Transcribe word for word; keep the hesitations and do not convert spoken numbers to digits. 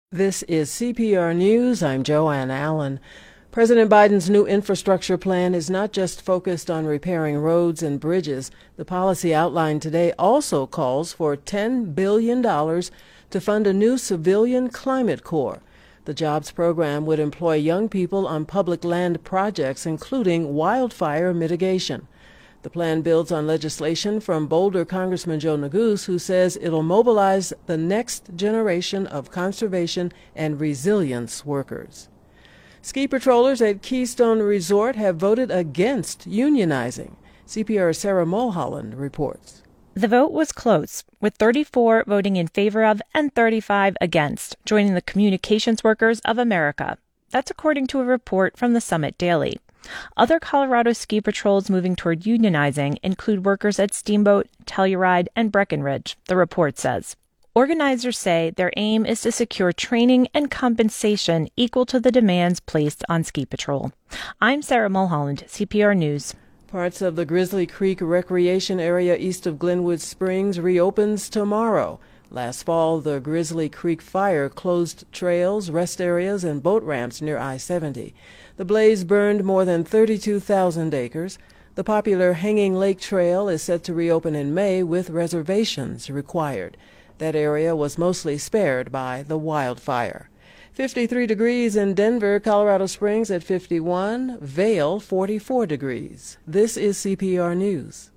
This is C P R News. I'm Joanne Allen. President Biden's new infrastructure plan is not just focused on repairing roads and bridges. The policy outlined today also calls for ten billion dollars to fund a new civilian climate corps. The jobs program would employ young people on public land projects, including wildfire mitigation. The plan builds on legislation from Boulder Congressman Joe Neguse, who says it'll mobilize the next generation of conservation and resilience workers. Ski patrollers at Keystone Resort have voted against unionizing. C P R's Sarah Mulholland reports. The vote was close, with thirty-four voting in favor of and thirty-five against, joining the Communications Workers of America. That's according to a report from the Summit Daily. Other Colorado ski patrols moving toward unionizing include workers at Steamboat, Telluride, and Breckenridge, the report says. Organizers say their aim is to secure training and compensation equal to the demands placed on ski patrol. I'm Sarah Mulholland, C P R News. Parts of the Grizzly Creek Recreation Area east of Glenwood Springs reopens tomorrow. Last fall, the Grizzly Creek fire closed trails, rest areas, and boat ramps near I seventy. The blaze burned more than thirty-two thousand acres. The popular Hanging Lake Trail is set to reopen in May with reservations required. That area was mostly spared by the wildfire. fifty-three degrees in Denver, Colorado Springs at fifty-one, Vail forty-four degrees. This is C P R News.